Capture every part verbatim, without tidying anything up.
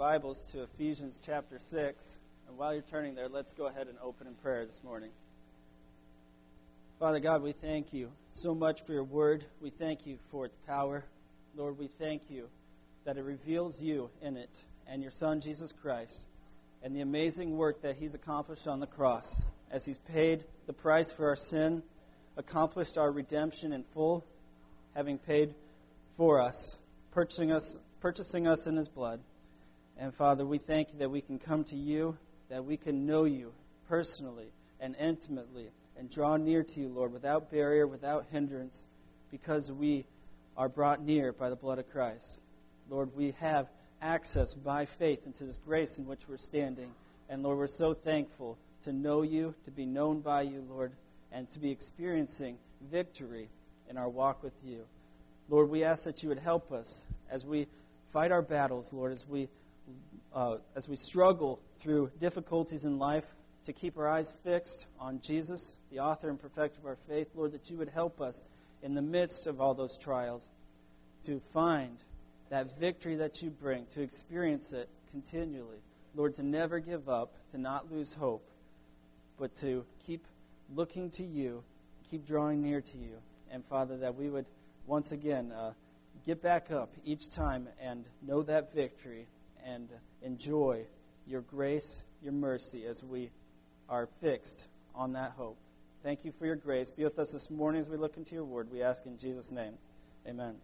Bibles to Ephesians chapter six. And while you're turning there, let's go ahead and open in prayer this morning. Father God, we thank you so much for your word. We thank you for its power. Lord, we thank you that it reveals you in it and your Son, Jesus Christ, and the amazing work that he's accomplished on the cross as he's paid the price for our sin, accomplished our redemption in full, having paid for us, purchasing us, purchasing us in his blood. And Father, we thank you that we can come to you, that we can know you personally and intimately and draw near to you, Lord, without barrier, without hindrance, because we are brought near by the blood of Christ. Lord, we have access by faith into this grace in which we're standing. And Lord, we're so thankful to know you, to be known by you, Lord, and to be experiencing victory in our walk with you. Lord, we ask that you would help us as we fight our battles, Lord, as we uh, as we struggle through difficulties in life, to keep our eyes fixed on Jesus, the author and perfecter of our faith. Lord, that you would help us in the midst of all those trials to find that victory that you bring, to experience it continually. Lord, to never give up, to not lose hope, but to keep looking to you, keep drawing near to you. And Father, that we would once again uh, get back up each time and know that victory and enjoy your grace, your mercy as we are fixed on that hope. Thank you for your grace. Be with us this morning as we look into your word. We ask in Jesus' name. Amen.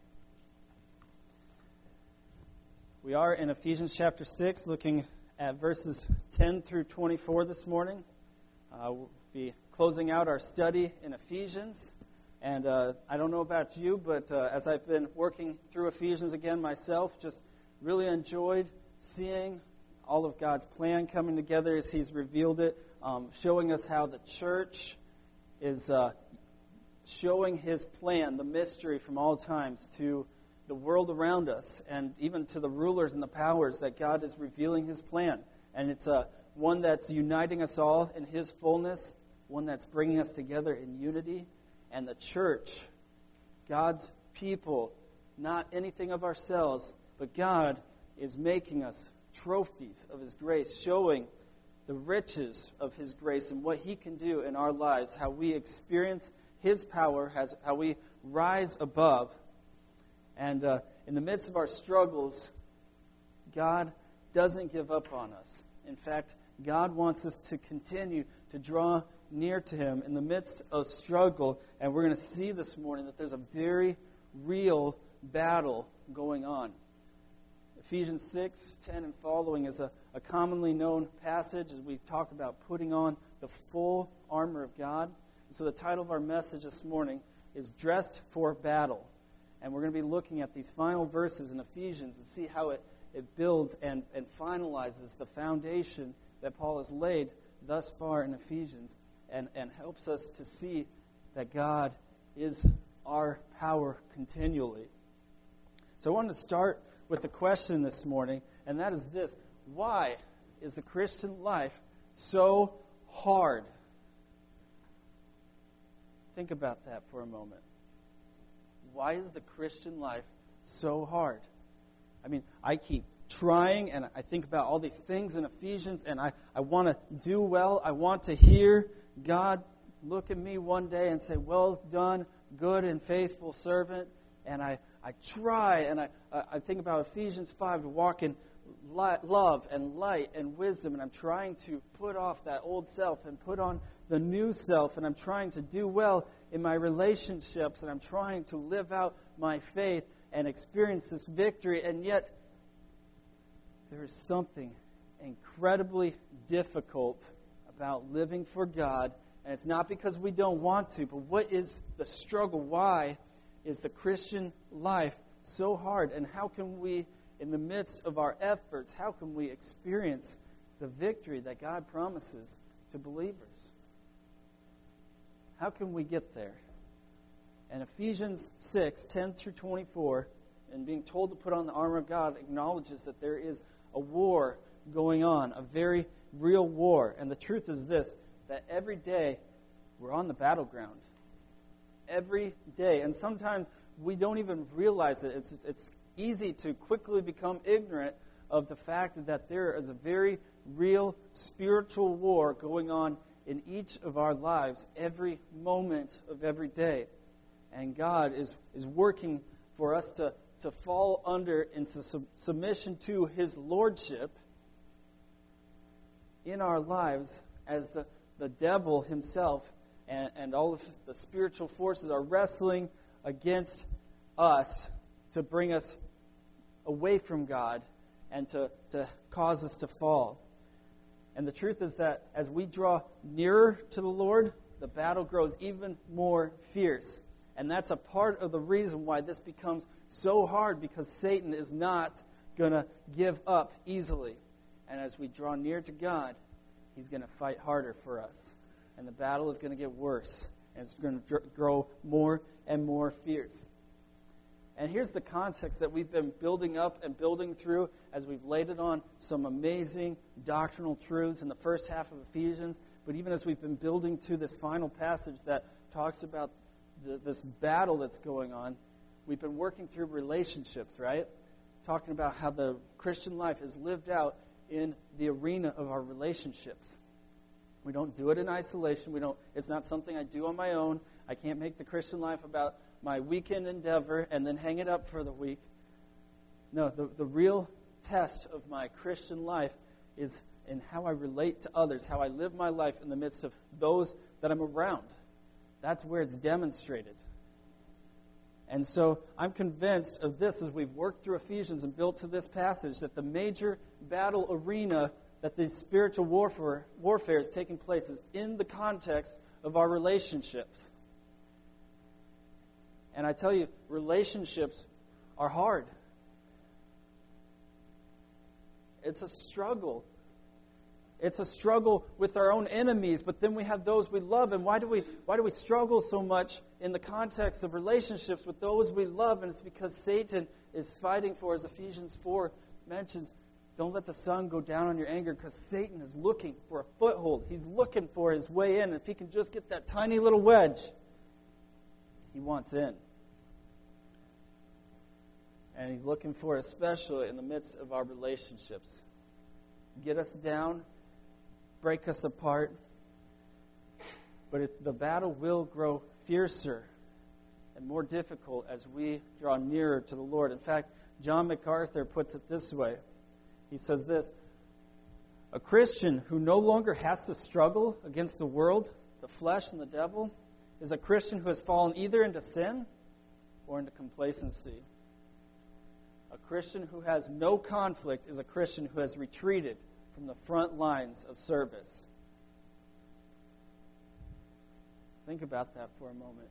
We are in Ephesians chapter six, looking at verses ten through twenty-four this morning. Uh, we'll be closing out our study in Ephesians. And uh, I don't know about you, but uh, as I've been working through Ephesians again myself, just really enjoyed seeing all of God's plan coming together as he's revealed it, um, showing us how the church is uh, showing his plan, the mystery from all times, to the world around us and even to the rulers and the powers, that God is revealing his plan. And it's uh, one that's uniting us all in his fullness, one that's bringing us together in unity. And the church, God's people, not anything of ourselves, but God is making us trophies of his grace, showing the riches of his grace and what he can do in our lives, how we experience his power, has, how we rise above. And uh, in the midst of our struggles, God doesn't give up on us. In fact, God wants us to continue to draw near to him in the midst of struggle. And we're going to see this morning that there's a very real battle going on. Ephesians six, ten and following is a, a commonly known passage as we talk about putting on the full armor of God. And so the title of our message this morning is Dressed for Battle. And we're going to be looking at these final verses in Ephesians and see how it, it builds and, and finalizes the foundation that Paul has laid thus far in Ephesians, and, and helps us to see that God is our power continually. So I wanted to start with the question this morning, and that is this: why is the Christian life so hard? Think about that for a moment. Why is the Christian life so hard? I mean, I keep trying, and I think about all these things in Ephesians, and I, I want to do well. I want to hear God look at me one day and say, "Well done, good and faithful servant." And I, I try, and I, I think about Ephesians five, to walk in light, love and light and wisdom, and I'm trying to put off that old self and put on the new self, and I'm trying to do well in my relationships, and I'm trying to live out my faith and experience this victory, and yet there is something incredibly difficult about living for God, and it's not because we don't want to, but what is the struggle? Why is the Christian life so hard? And how can we, in the midst of our efforts, how can we experience the victory that God promises to believers? How can we get there? And Ephesians six, ten through twenty-four, and being told to put on the armor of God, acknowledges that there is a war going on, a very real war. And the truth is this, that every day we're on the battleground. Every day. And sometimes we don't even realize it. It's, it's easy to quickly become ignorant of the fact that there is a very real spiritual war going on in each of our lives every moment of every day. And God is, is working for us to, to fall under into sub- submission to His Lordship in our lives, as the, the devil himself and, and all of the spiritual forces are wrestling against us to bring us away from God and to, to cause us to fall. And the truth is that as we draw nearer to the Lord, the battle grows even more fierce. And that's a part of the reason why this becomes so hard, because Satan is not going to give up easily. And as we draw near to God, he's going to fight harder for us. And the battle is going to get worse. And it's going to grow more and more fierce. And here's the context that we've been building up and building through as we've laid it on some amazing doctrinal truths in the first half of Ephesians. But even as we've been building to this final passage that talks about the, this battle that's going on, we've been working through relationships, right? Talking about how the Christian life is lived out in the arena of our relationships. We don't do it in isolation. We don't. It's not something I do on my own. I can't make the Christian life about my weekend endeavor and then hang it up for the week. No, the, the real test of my Christian life is in how I relate to others, how I live my life in the midst of those that I'm around. That's where it's demonstrated. And so I'm convinced of this as we've worked through Ephesians and built to this passage, that the major battle arena that the spiritual warfare, warfare is taking place is in the context of our relationships. And I tell you, relationships are hard. It's a struggle. It's a struggle with our own enemies, but then we have those we love. And why do we why do we struggle so much in the context of relationships with those we love? And it's because Satan is fighting for, as Ephesians four mentions, don't let the sun go down on your anger, because Satan is looking for a foothold. He's looking for his way in. If he can just get that tiny little wedge, he wants in. And he's looking for it especially in the midst of our relationships. Get us down, break us apart. But it's, the battle will grow fiercer and more difficult as we draw nearer to the Lord. In fact, John MacArthur puts it this way. He says this: a Christian who no longer has to struggle against the world, the flesh, and the devil is a Christian who has fallen either into sin or into complacency. A Christian who has no conflict is a Christian who has retreated from the front lines of service. Think about that for a moment.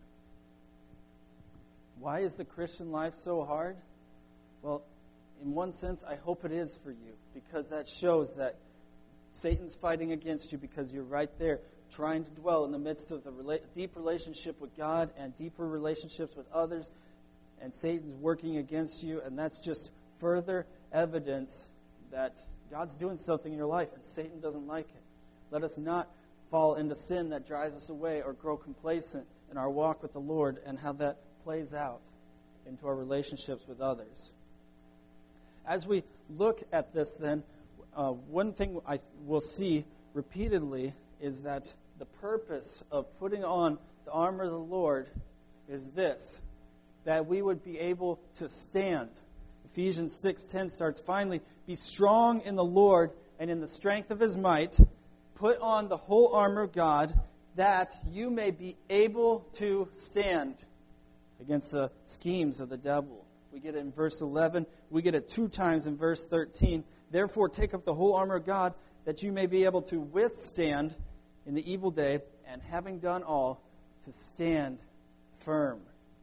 Why is the Christian life so hard? Well, in one sense, I hope it is for you, because that shows that Satan's fighting against you because you're right there trying to dwell in the midst of a rela- deep relationship with God and deeper relationships with others, and Satan's working against you, and that's just further evidence that God's doing something in your life and Satan doesn't like it. Let us not fall into sin that drives us away or grow complacent in our walk with the Lord, and how that plays out into our relationships with others. As we look at this then, uh, one thing I will see repeatedly is that the purpose of putting on the armor of the Lord is this: that we would be able to stand. Ephesians six ten starts, finally, be strong in the Lord and in the strength of his might. Put on the whole armor of God, that you may be able to stand against the schemes of the devil. We get it in verse eleven. We get it two times in verse thirteen. Therefore, take up the whole armor of God, that you may be able to withstand in the evil day, and having done all, to stand firm.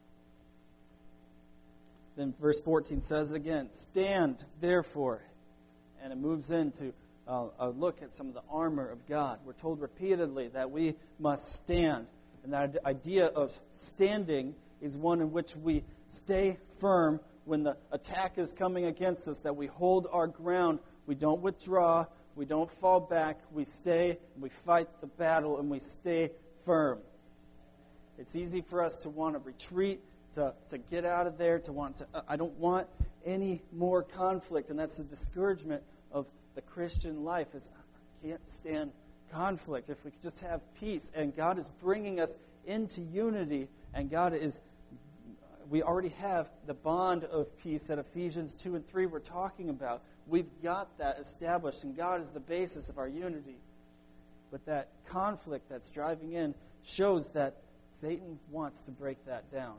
Then verse fourteen says it again, stand therefore. And it moves into uh, a look at some of the armor of God. We're told repeatedly that we must stand. And that idea of standing is one in which we stay firm when the attack is coming against us, that we hold our ground, we don't withdraw, we don't fall back, we stay, we fight the battle, and we stay firm. It's easy for us to want to retreat, to, to get out of there, to want to, I don't want any more conflict. And that's the discouragement of the Christian life, is I can't stand conflict. If we could just have peace. And God is bringing us into unity. And God is, we already have the bond of peace that Ephesians two and three were talking about. We've got that established. And God is the basis of our unity. But that conflict that's driving in shows that Satan wants to break that down.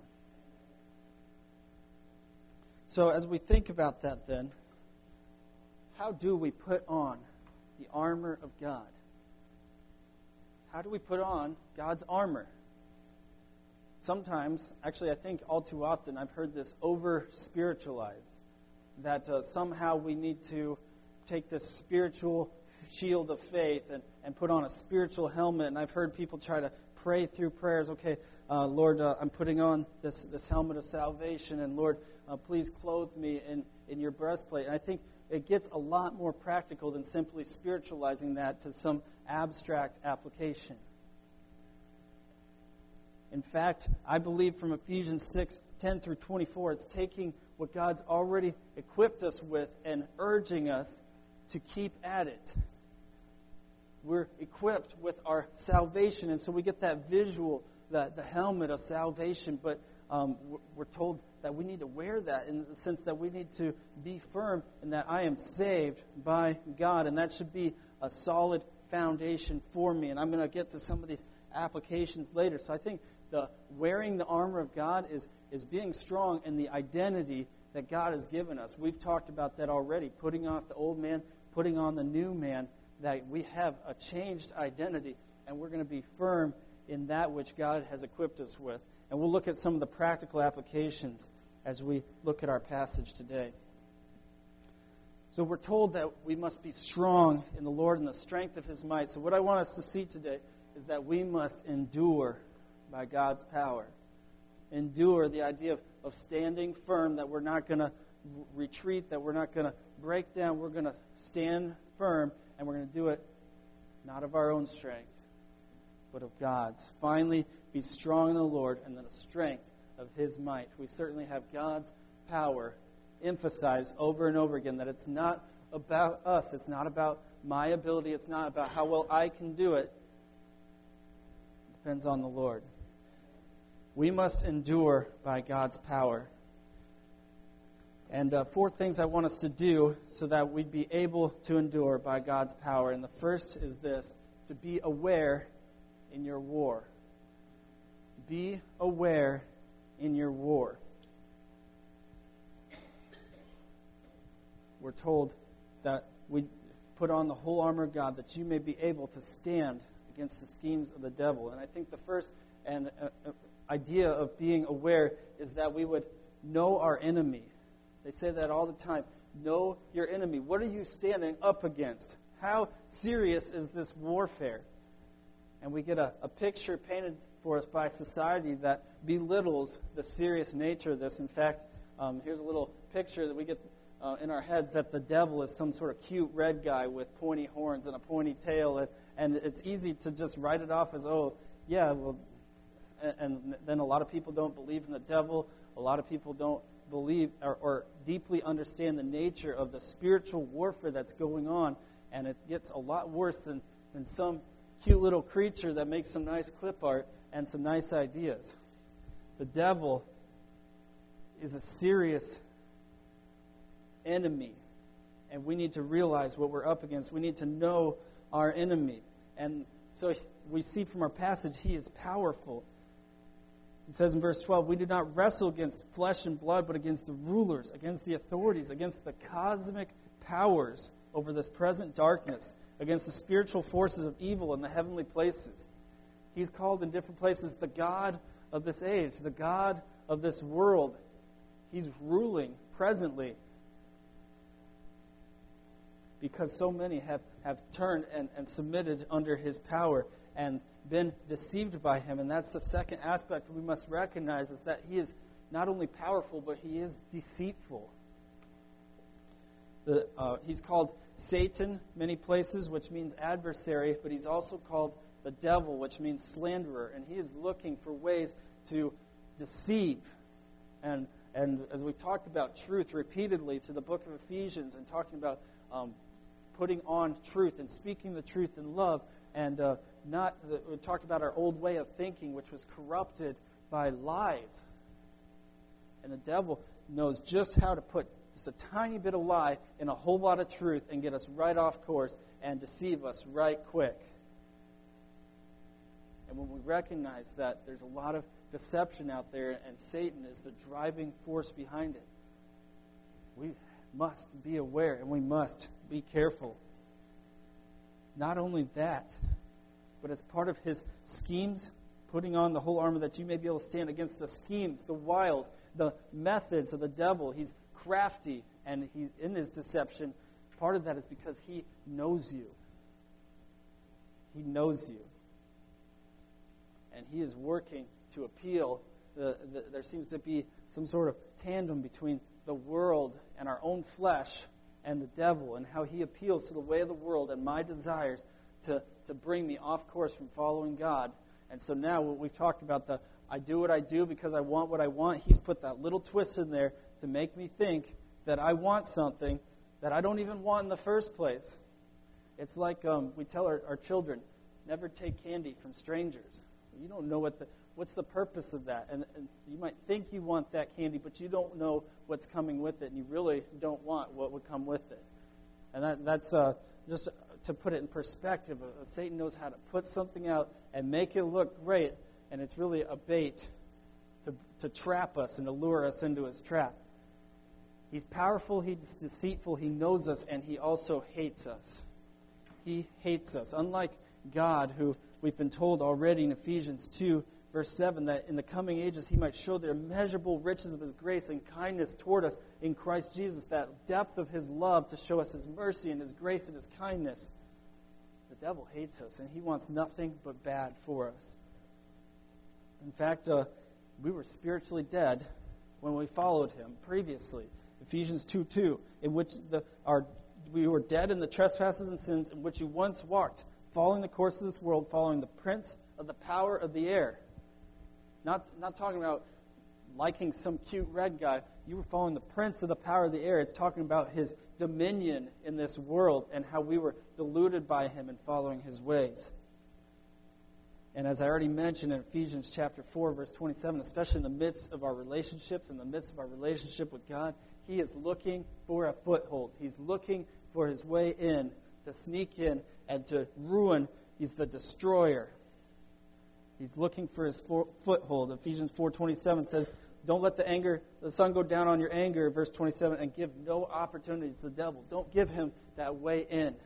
So as we think about that then, how do we put on the armor of God? How do we put on God's armor? Sometimes, actually I think all too often, I've heard this over-spiritualized, that uh, somehow we need to take this spiritual shield of faith and, and put on a spiritual helmet. And I've heard people try to pray through prayers, okay, uh, Lord, uh, I'm putting on this, this helmet of salvation, and Lord, uh, please clothe me in, in your breastplate. And I think it gets a lot more practical than simply spiritualizing that to some abstract application. In fact, I believe from Ephesians six, ten through twenty-four, it's taking what God's already equipped us with and urging us to keep at it. We're equipped with our salvation, and so we get that visual, the, the helmet of salvation, but um, we're told that we need to wear that in the sense that we need to be firm in that I am saved by God, and that should be a solid foundation for me. And I'm going to get to some of these applications later. So I think the wearing the armor of God is, is being strong in the identity that God has given us. We've talked about that already, putting off the old man, putting on the new man, that we have a changed identity, and we're going to be firm in that which God has equipped us with. And we'll look at some of the practical applications as we look at our passage today. So we're told that we must be strong in the Lord and the strength of His might. So what I want us to see today is that we must endure by God's power. Endure, the idea of, of standing firm, that we're not going to retreat, that we're not going to break down. We're going to stand firm, and we're going to do it not of our own strength, but of God's. Finally, be strong in the Lord and in the strength of His might. We certainly have God's power emphasized over and over again, that it's not about us. It's not about my ability. It's not about how well I can do it. It depends on the Lord. We must endure by God's power. And uh, four things I want us to do so that we'd be able to endure by God's power. And the first is this: to be aware in your war. Be aware in your war. We're told that we put on the whole armor of God that you may be able to stand against the schemes of the devil. And I think the first and uh, uh, idea of being aware is that we would know our enemy. They say that all the time. Know your enemy. What are you standing up against? How serious is this warfare? And we get a, a picture painted for us by society that belittles the serious nature of this. In fact, um, here's a little picture that we get uh, in our heads that the devil is some sort of cute red guy with pointy horns and a pointy tail. And, and it's easy to just write it off as, oh, yeah, well, and, and then a lot of people don't believe in the devil. A lot of people don't believe or, or deeply understand the nature of the spiritual warfare that's going on, and it gets a lot worse than, than some cute little creature that makes some nice clip art and some nice ideas. The devil is a serious enemy, and we need to realize what we're up against. We need to know our enemy. And so we see from our passage, he is powerful. It says in verse twelve, we do not wrestle against flesh and blood, but against the rulers, against the authorities, against the cosmic powers over this present darkness, against the spiritual forces of evil in the heavenly places. He's called in different places the God of this age, the God of this world. He's ruling presently because so many have, have turned and, and submitted under his power and been deceived by him. And that's the second aspect we must recognize, is that he is not only powerful, but he is deceitful. The, uh, he's called Satan many places, which means adversary, but he's also called the devil, which means slanderer. And he is looking for ways to deceive and, And as we've talked about truth repeatedly through the book of Ephesians and talking about um, putting on truth and speaking the truth in love, and uh, not the, we talked about our old way of thinking, which was corrupted by lies. And the devil knows just how to put just a tiny bit of lie in a whole lot of truth and get us right off course and deceive us right quick. And when we recognize that there's a lot of deception out there and Satan is the driving force behind it, we must be aware and we must be careful. Not only that, but as part of his schemes, putting on the whole armor that you may be able to stand against the schemes, the wiles, the methods of the devil. He's crafty and he's in his deception. Part of that is because he knows you. He knows you. And he is working to appeal. The, the, there seems to be some sort of tandem between the world and our own flesh and the devil, and how he appeals to the way of the world and my desires to, to bring me off course from following God. And so now we've talked about the I do what I do because I want what I want. He's put that little twist in there to make me think that I want something that I don't even want in the first place. It's like um, we tell our, our children, never take candy from strangers. You don't know what the what's the purpose of that. And, and you might think you want that candy, but you don't know what's coming with it, and you really don't want what would come with it. And that, that's uh, just to put it in perspective. Uh, Satan knows how to put something out and make it look great, and it's really a bait to, to trap us and to lure us into his trap. He's powerful, he's deceitful, he knows us, and he also hates us. He hates us. Unlike God, who we've been told already in Ephesians two, verse seven, that in the coming ages he might show the immeasurable riches of his grace and kindness toward us in Christ Jesus, that depth of his love to show us his mercy and his grace and his kindness. The devil hates us, and he wants nothing but bad for us. In fact, uh, we were spiritually dead when we followed him previously. Ephesians two two, in which the, our, we were dead in the trespasses and sins in which you once walked, following the course of this world, following the prince of the power of the air. Not, not talking about liking some cute red guy. You were following the prince of the power of the air. It's talking about his dominion in this world and how we were deluded by him and following his ways. And as I already mentioned in Ephesians chapter four, verse twenty-seven, especially in the midst of our relationships, in the midst of our relationship with God, he is looking for a foothold. He's looking for his way in, to sneak in and to ruin. He's the destroyer. He's looking for his for- foothold. Ephesians four twenty-seven says, don't let the anger, the sun go down on your anger, verse twenty-seven, and give no opportunity to the devil. Don't give him that way in.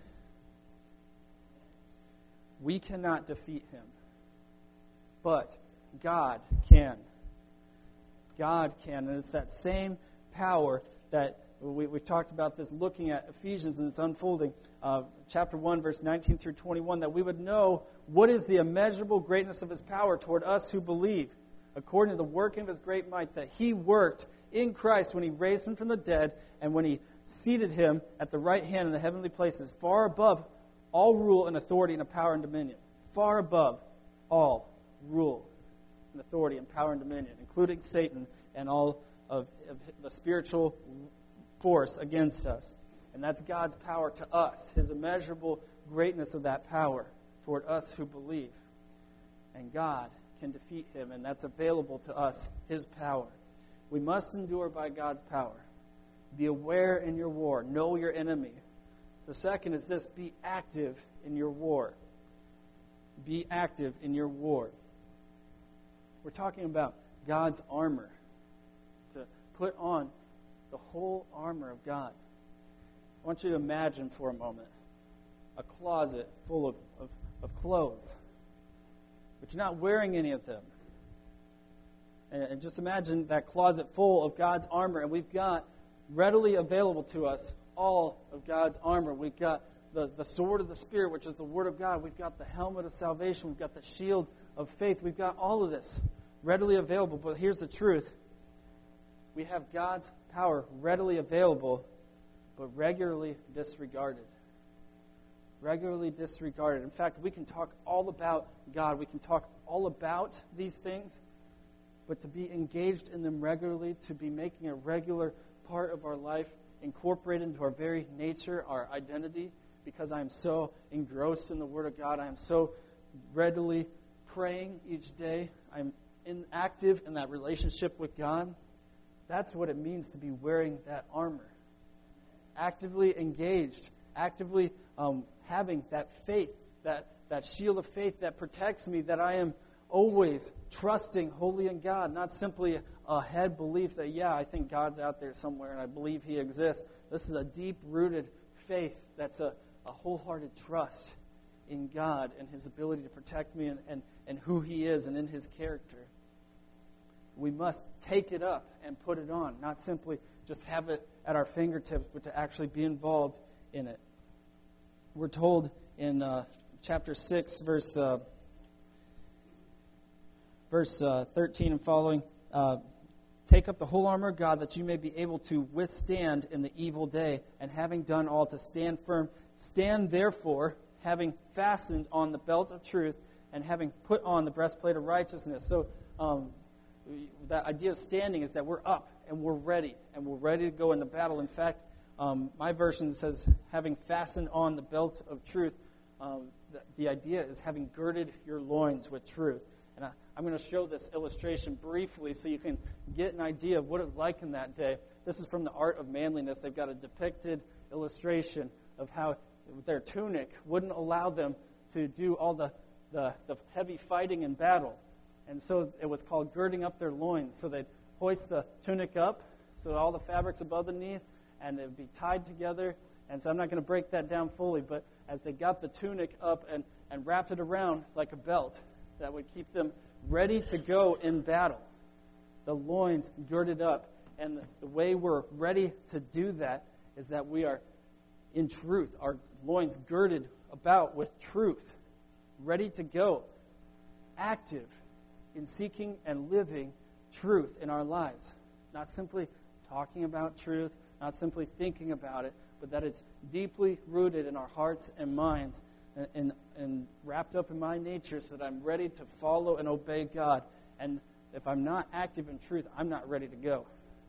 We cannot defeat him, but God can. God can, and it's that same power that we, we've talked about this, looking at Ephesians and it's unfolding, uh, chapter one, verse nineteen through twenty-one, that we would know what is the immeasurable greatness of his power toward us who believe, according to the working of his great might that he worked in Christ when he raised him from the dead and when he seated him at the right hand in the heavenly places, far above all rule and authority and power and dominion. Far above all rule and authority and power and dominion, including Satan and all of, of the spiritual force against us. And that's God's power to us, his immeasurable greatness of that power toward us who believe. And God can defeat him, and that's available to us, his power. We must endure by God's power. Be aware in your war. Know your enemy. The second is this: be active in your war. Be active in your war. We're talking about God's armor. To put on the whole armor of God. I want you to imagine for a moment a closet full of, of, of clothes, but you're not wearing any of them. And, and just imagine that closet full of God's armor, and we've got readily available to us all of God's armor. We've got the, the sword of the Spirit, which is the Word of God. We've got the helmet of salvation. We've got the shield of faith. We've got all of this readily available. But here's the truth. We have God's power readily available, but regularly disregarded. Regularly disregarded. In fact, we can talk all about God. We can talk all about these things, but to be engaged in them regularly, to be making a regular part of our life, incorporated into our very nature, our identity, because I am so engrossed in the Word of God. I am so readily praying each day. I'm in, active in that relationship with God. That's what it means to be wearing that armor. Actively engaged, actively um, having that faith, that, that shield of faith that protects me, that I am always trusting wholly in God, not simply a head belief that, yeah, I think God's out there somewhere and I believe He exists. This is a deep-rooted faith that's a, a wholehearted trust in God and His ability to protect me and, and, and who He is and in His character. We must take it up and put it on, not simply just have it at our fingertips, but to actually be involved in it. We're told in uh, chapter six, verse uh, verse uh, thirteen and following, uh, take up the whole armor of God that you may be able to withstand in the evil day, and having done all to stand firm. Stand therefore, having fastened on the belt of truth, and having put on the breastplate of righteousness. So um, that idea of standing is that we're up and we're ready, and we're ready to go into battle. In fact, um, my version says having fastened on the belt of truth. Um, the, the idea is having girded your loins with truth. And I, I'm going to show this illustration briefly so you can get an idea of what it was like in that day. This is from the Art of Manliness. They've got a depicted illustration of how their tunic wouldn't allow them to do all the, the, the heavy fighting in battle. And so it was called girding up their loins. So they'd hoist the tunic up, so all the fabric's above the knees, and it would be tied together. And so I'm not going to break that down fully, but as they got the tunic up and, and wrapped it around like a belt, that would keep them ready to go in battle. The loins girded up. And the, the way we're ready to do that is that we are in truth, our loins girded about with truth, ready to go, active in seeking and living truth in our lives. Not simply talking about truth, not simply thinking about it, but that it's deeply rooted in our hearts and minds and, and, and wrapped up in my nature so that I'm ready to follow and obey God. And if I'm not active in truth, I'm not ready to go.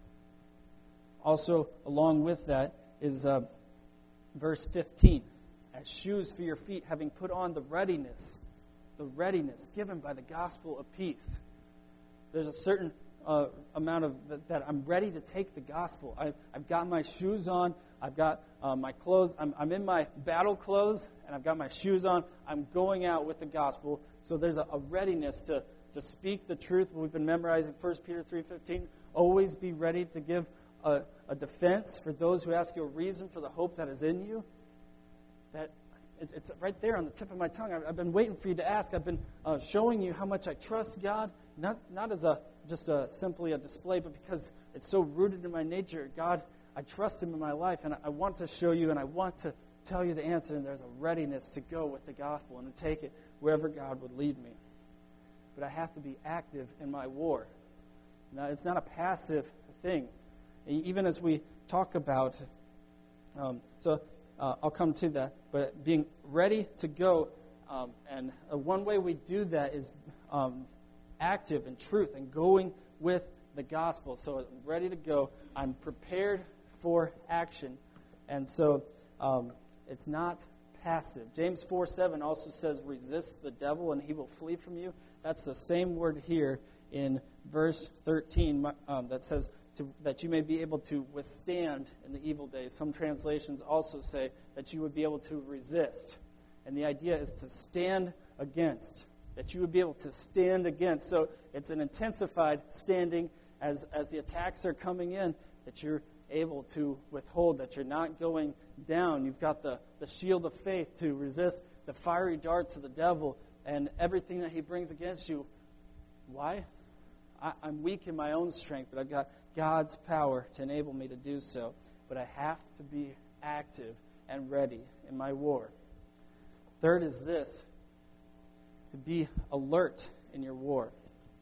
Also, along with that is uh, verse fifteen. As shoes for your feet, having put on the readiness, the readiness given by the gospel of peace. There's a certain uh, amount of that, that I'm ready to take the gospel. I, I've got my shoes on. I've got uh, my clothes. I'm, I'm in my battle clothes, and I've got my shoes on. I'm going out with the gospel. So there's a, a readiness to, to speak the truth. We've been memorizing First Peter three fifteen. Always be ready to give a, a defense for those who ask you a reason for the hope that is in you. That it, it's right there on the tip of my tongue. I've, I've been waiting for you to ask. I've been uh, showing you how much I trust God, not not as a just a, simply a display, but because it's so rooted in my nature. God, I trust Him in my life, and I, I want to show you, and I want to tell you the answer, and there's a readiness to go with the gospel and to take it wherever God would lead me. But I have to be active in my war. Now, it's not a passive thing. Even as we talk about, um, so uh, I'll come to that, but being ready to go, um, and uh, one way we do that is um, active in truth and going with the gospel. So I'm ready to go. I'm prepared for action. And so um, it's not passive. James four seven also says, resist the devil and he will flee from you. That's the same word here in verse thirteen um, that says to, that you may be able to withstand in the evil days. Some translations also say that you would be able to resist. And the idea is to stand against, that you would be able to stand against. So it's an intensified standing as, as the attacks are coming in, that you're able to withhold, that you're not going down. You've got the, the shield of faith to resist the fiery darts of the devil and everything that he brings against you. Why? I, I'm weak in my own strength, but I've got God's power to enable me to do so. But I have to be active and ready in my war. Third is this, to be alert in your war.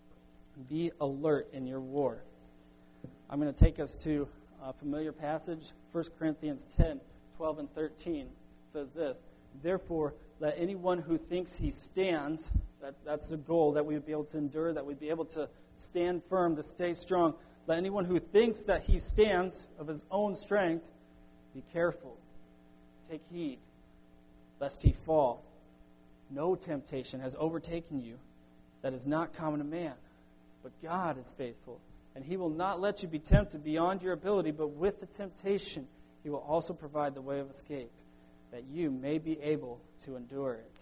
Be alert in your war. I'm going to take us to a familiar passage, First Corinthians ten, twelve and thirteen. It says this, Therefore, let anyone who thinks he stands, that, that's the goal, that we would be able to endure, that we'd be able to stand firm, to stay strong. Let anyone who thinks that he stands of his own strength be careful. Take heed, lest he fall. No temptation has overtaken you that is not common to man, but God is faithful, and he will not let you be tempted beyond your ability, but with the temptation he will also provide the way of escape, that you may be able to endure it.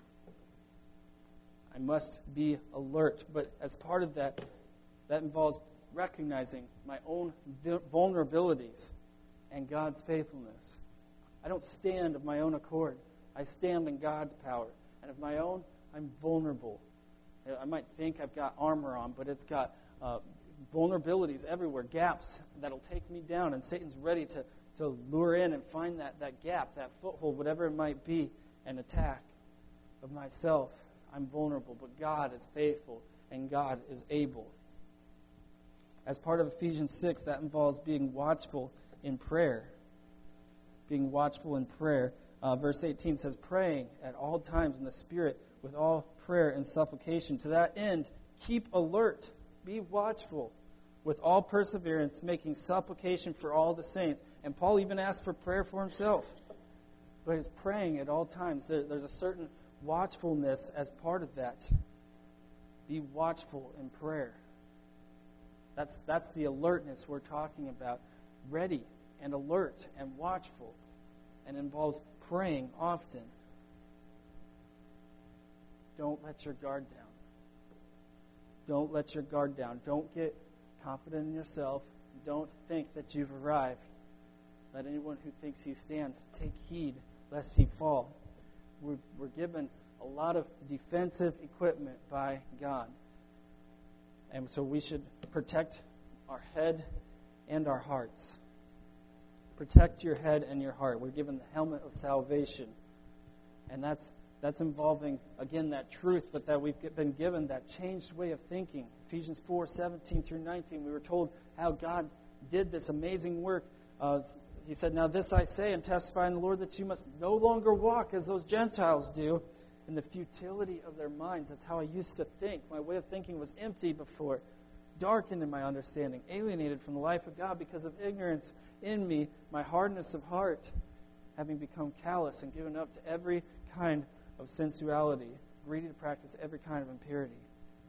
I must be alert, but as part of that, that involves recognizing my own vulnerabilities and God's faithfulness. I don't stand of my own accord. I stand in God's power. And of my own, I'm vulnerable. I might think I've got armor on, but it's got uh, vulnerabilities everywhere, gaps that'll take me down. And Satan's ready to, to lure in and find that, that gap, that foothold, whatever it might be, and attack. Of myself, I'm vulnerable, but God is faithful, and God is able. As part of Ephesians six, that involves being watchful in prayer. Being watchful in prayer. Uh, verse eighteen says, praying at all times in the Spirit with all prayer and supplication. To that end, keep alert, be watchful, with all perseverance, making supplication for all the saints. And Paul even asked for prayer for himself. But he's praying at all times. There, there's a certain watchfulness as part of that. Be watchful in prayer. That's, that's the alertness we're talking about. Ready and alert and watchful. And involves praying often. Don't let your guard down. Don't let your guard down. Don't get confident in yourself. Don't think that you've arrived. Let anyone who thinks he stands take heed lest he fall. We're, we're given a lot of defensive equipment by God. And so we should protect our head and our hearts. Protect your head and your heart. We're given the helmet of salvation. And that's that's involving, again, that truth, but that we've been given that changed way of thinking. Ephesians four, seventeen through nineteen, we were told how God did this amazing work. Uh, he said, now this I say and testify in the Lord, that you must no longer walk as those Gentiles do in the futility of their minds. That's how I used to think. My way of thinking was empty before, darkened in my understanding, alienated from the life of God because of ignorance in me, my hardness of heart, having become callous and given up to every kind of sensuality, greedy to practice every kind of impurity.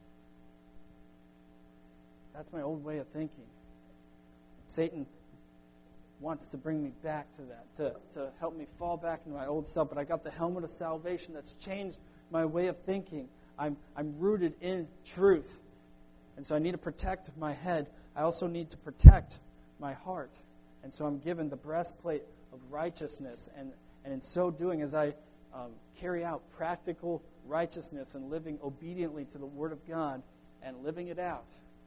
That's my old way of thinking. Satan wants to bring me back to that, to, to help me fall back into my old self. But I got the helmet of salvation that's changed my way of thinking. I'm, I'm rooted in truth. And so I need to protect my head. I also need to protect my heart. And so I'm given the breastplate of righteousness. And, and in so doing, as I um, carry out practical righteousness and living obediently to the Word of God and living it out,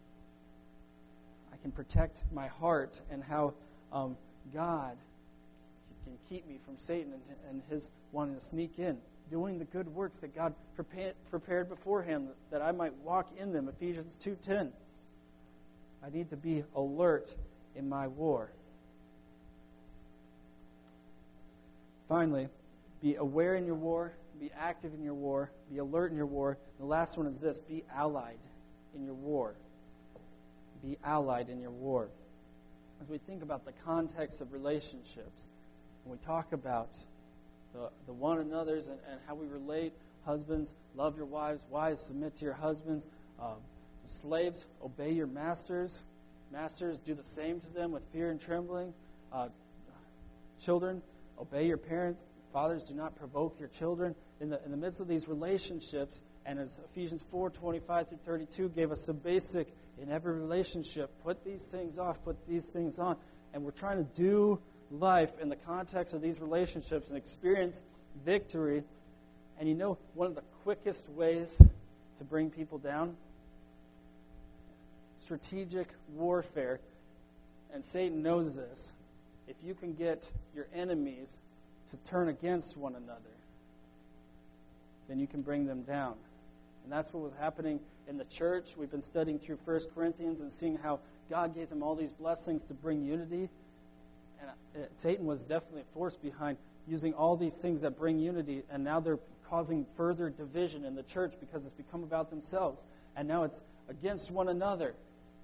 I can protect my heart and how um, God can keep me from Satan and, and his wanting to sneak in, doing the good works that God prepared, prepared beforehand that I might walk in them. Ephesians two ten. I need to be alert in my war. Finally, be aware in your war, be active in your war, be alert in your war. The last one is this: be allied in your war. Be allied in your war. As we think about the context of relationships, when we talk about the, the one another's and, and how we relate, husbands, love your wives, wives, submit to your husbands, um, slaves, obey your masters, masters, do the same to them with fear and trembling, uh, children, obey your parents, fathers, do not provoke your children. In the, in the midst of these relationships, and as Ephesians four twenty-five through thirty-two gave us a basic in every relationship, put these things off, put these things on. And we're trying to do life in the context of these relationships and experience victory. And you know, one of the quickest ways to bring people down? Strategic warfare. And Satan knows this. If you can get your enemies to turn against one another, then you can bring them down. And that's what was happening in the church. We've been studying through First Corinthians and seeing how God gave them all these blessings to bring unity. And Satan was definitely a force behind using all these things that bring unity, and now they're causing further division in the church because it's become about themselves, and now it's against one another.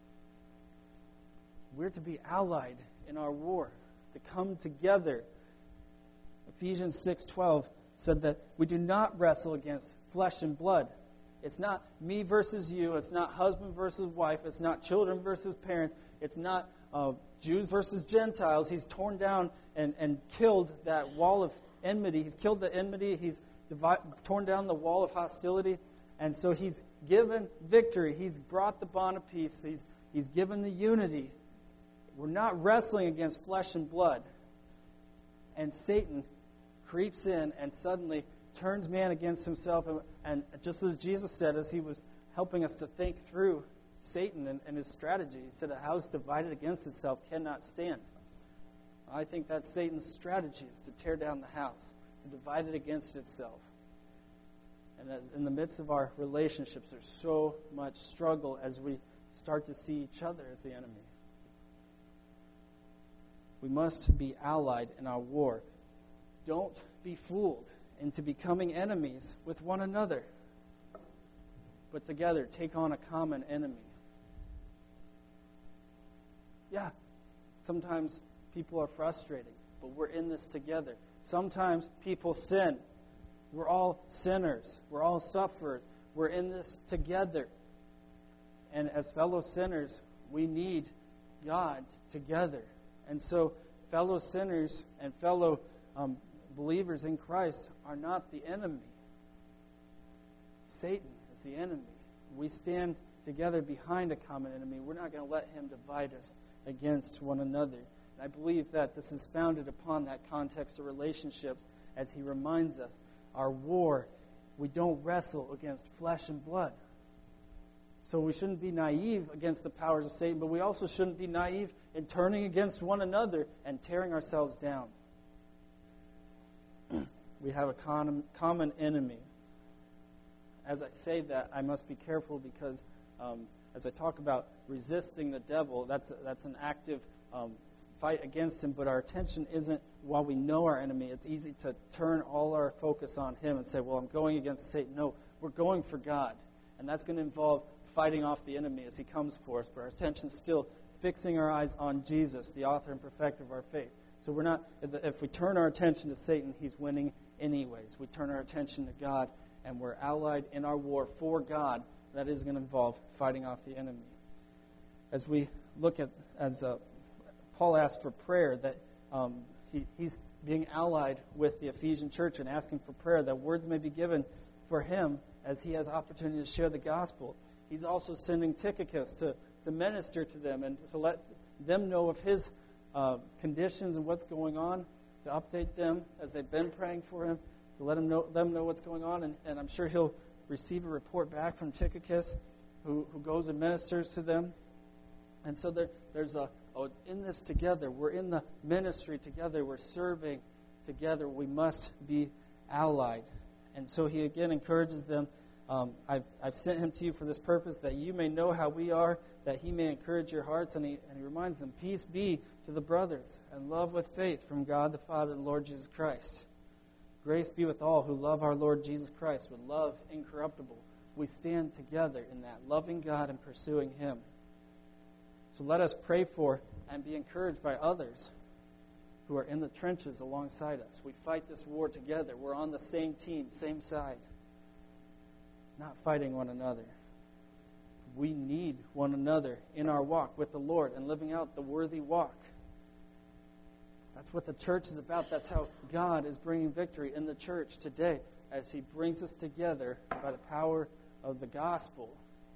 We're to be allied in our war, to come together. Ephesians six twelve said that we do not wrestle against flesh and blood. It's not me versus you. It's not husband versus wife. It's not children versus parents. It's not uh, Jews versus Gentiles. He's torn down and, and killed that wall of enmity. He's killed the enmity. He's divi- torn down the wall of hostility. And so he's given victory. He's brought the bond of peace. He's, he's given the unity. We're not wrestling against flesh and blood. And Satan creeps in and suddenly turns man against himself. And, and just as Jesus said, as he was helping us to think through Satan and, and his strategy, he said, a house divided against itself cannot stand. I think that's Satan's strategy, is to tear down the house, to divide it against itself. And that in the midst of our relationships, there's so much struggle as we start to see each other as the enemy. We must be allied in our war. Don't be fooled into becoming enemies with one another, but together take on a common enemy. Yeah, sometimes people are frustrating, but we're in this together. Sometimes people sin. We're all sinners. We're all sufferers. We're in this together. And as fellow sinners, we need God together. And so fellow sinners and fellow um, believers in Christ are not the enemy. Satan is the enemy. We stand together behind a common enemy. We're not going to let him divide us against one another. And I believe that this is founded upon that context of relationships, as he reminds us, our war, we don't wrestle against flesh and blood. So we shouldn't be naive against the powers of Satan, but we also shouldn't be naive in turning against one another and tearing ourselves down. We have a con- common enemy. As I say that, I must be careful because um, as I talk about resisting the devil, that's, that's an active um, fight against him, but our attention isn't while we know our enemy. It's easy to turn all our focus on him and say, well, I'm going against Satan. No, we're going for God. And that's going to involve fighting off the enemy as he comes for us, but our attention's still fixing our eyes on Jesus, the author and perfecter of our faith. So we're not, if we turn our attention to Satan, he's winning anyways. We turn our attention to God, and we're allied in our war for God. That is going to involve fighting off the enemy. As we look at, as uh, Paul asked for prayer, that um, he, he's being allied with the Ephesian church and asking for prayer, that words may be given for him as he has opportunity to share the gospel. He's also sending Tychicus to, to minister to them and to let them know of his uh, conditions and what's going on, to update them as they've been praying for him, to let them know, them know what's going on. And, and I'm sure he'll receive a report back from Tychicus, who, who goes and ministers to them. And so there, there's a, oh, in this together, we're in the ministry together, we're serving together, we must be allied. And so he again encourages them, um, I've, I've sent him to you for this purpose, that you may know how we are, that he may encourage your hearts. And he, and he reminds them, peace be to the brothers, and love with faith from God the Father and Lord Jesus Christ. Grace be with all who love our Lord Jesus Christ with love incorruptible. We stand together in that, loving God and pursuing him. So let us pray for and be encouraged by others who are in the trenches alongside us. We fight this war together. We're on the same team, same side, not fighting one another. We need one another in our walk with the Lord and living out the worthy walk. That's what the church is about. That's how God is bringing victory in the church today, as he brings us together by the power of the gospel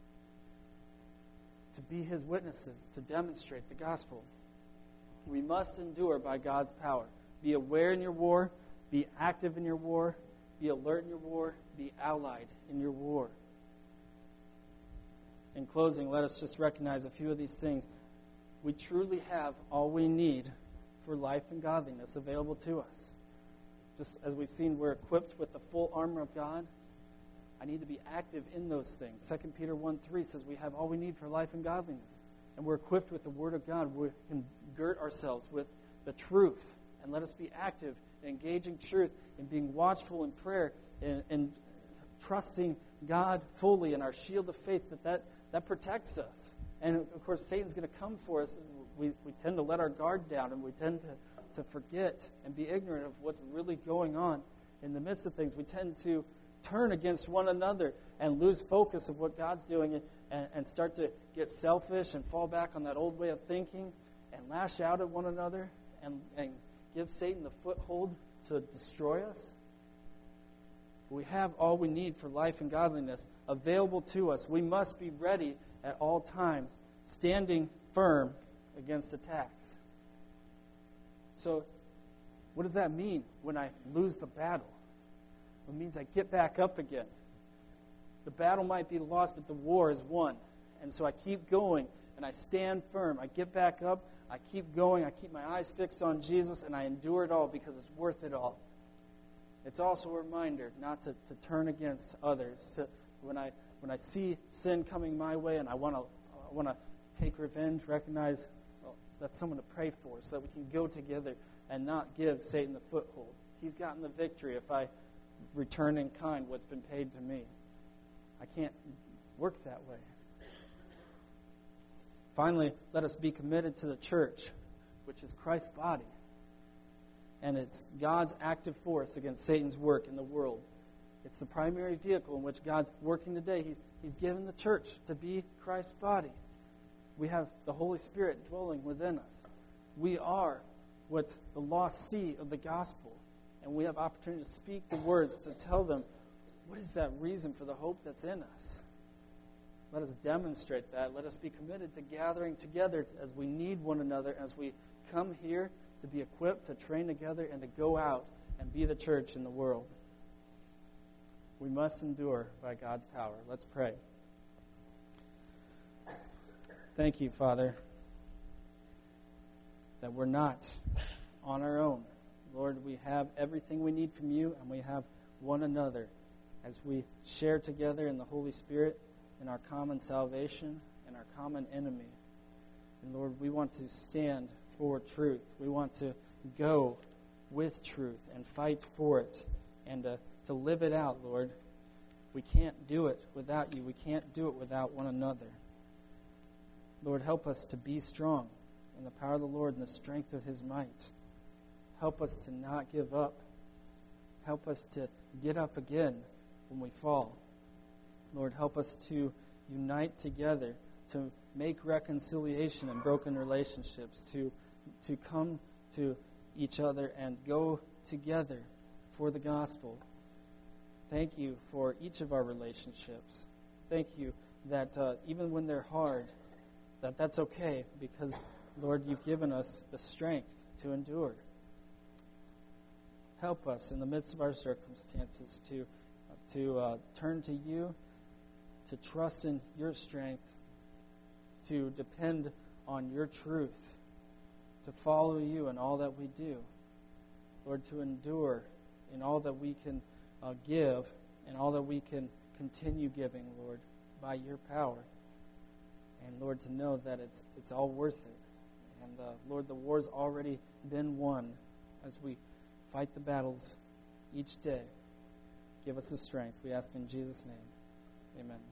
to be his witnesses, to demonstrate the gospel. We must endure by God's power. Be aware in your war. Be active in your war. Be alert in your war. Be allied in your war. In closing, let us just recognize a few of these things. We truly have all we need for life and godliness available to us. Just as we've seen, we're equipped with the full armor of God. I need to be active in those things. Second Peter one three says we have all we need for life and godliness. And we're equipped with the Word of God. We can girt ourselves with the truth. And let us be active engaging truth, and being watchful in prayer, and, and trusting God fully in our shield of faith, that, that that protects us. And of course, Satan's going to come for us. We, we tend to let our guard down, and we tend to, to forget and be ignorant of what's really going on in the midst of things. We tend to turn against one another and lose focus of what God's doing, and, and start to get selfish and fall back on that old way of thinking and lash out at one another and, and give Satan the foothold to destroy us. We have all we need for life and godliness available to us. We must be ready at all times, standing firm against attacks. So, what does that mean when I lose the battle? It means I get back up again. The battle might be lost, but the war is won. And so I keep going, and I stand firm. I get back up, I keep going, I keep my eyes fixed on Jesus, and I endure it all because it's worth it all. It's also a reminder not to, to turn against others. To, when I when I see sin coming my way and I want to I want to take revenge, recognize, well, that's someone to pray for so that we can go together and not give Satan the foothold. He's gotten the victory if I return in kind what's been paid to me. I can't work that way. Finally, let us be committed to the church, which is Christ's body. And it's God's active force against Satan's work in the world. It's the primary vehicle in which God's working today. He's, he's given the church to be Christ's body. We have the Holy Spirit dwelling within us. We are what the lost see of the gospel. And we have opportunity to speak the words, to tell them, what is that reason for the hope that's in us? Let us demonstrate that. Let us be committed to gathering together as we need one another, as we come here to be equipped, to train together, and to go out and be the church in the world. We must endure by God's power. Let's pray. Thank you, Father, that we're not on our own. Lord, we have everything we need from you, and we have one another as we share together in the Holy Spirit in our common salvation and our common enemy. And Lord, we want to stand for truth. We want to go with truth and fight for it and uh, to live it out, Lord. We can't do it without you. We can't do it without one another. Lord, help us to be strong in the power of the Lord and the strength of his might. Help us to not give up. Help us to get up again when we fall. Lord, help us to unite together, to make reconciliation in broken relationships, to, to come to each other and go together for the gospel. Thank you for each of our relationships. Thank you that uh, even when they're hard, that that's okay because, Lord, you've given us the strength to endure. Help us in the midst of our circumstances to, uh, to uh, turn to you, to trust in your strength, to depend on your truth, to follow you in all that we do. Lord, to endure in all that we can uh, give and all that we can continue giving, Lord, by your power. And, Lord, to know that it's it's all worth it. And, uh, Lord, the war's already been won as we fight the battles each day. Give us the strength. We ask in Jesus' name. Amen.